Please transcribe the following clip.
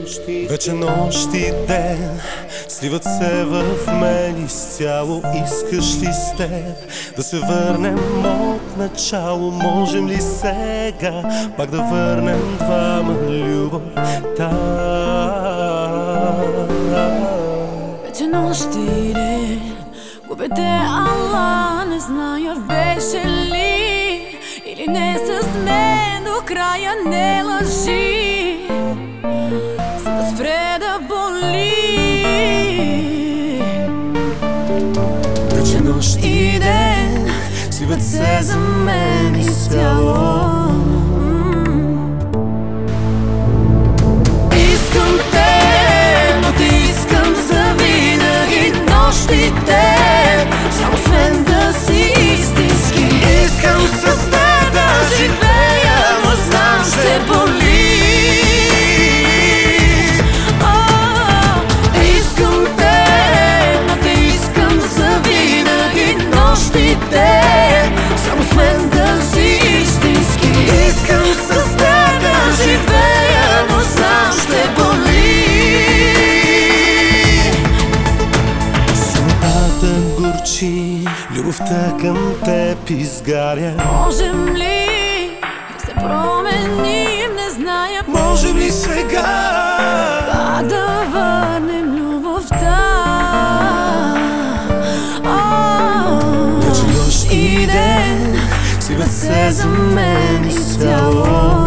Вече нощ и ден сливат се в мен изцяло. Искаш ли с теб да се върнем от начало? Можем ли сега пак да върнем двама любовта? Вече нощ и ден губя те, ала не зная беше ли или не с мен до края, не лъжи, за да спре да боли. Вече нощ и ден сливат се за мен изцяло. Искам те, но те искам завинаги. Нощ и ден, само с мен да си истински. Искам с теб да живея, но знам ще боли. Искам те, но те искам завинаги. Нощ и ден, само с мен да си истински. Искам с теб да живея, но знам ще боли. Самотата горчи, любовта към теб изгаря. Можем ли да се променим, не зная. Можем ли сега пак да върнем любовта? вече нощ и ден сливат се за мен изцяло.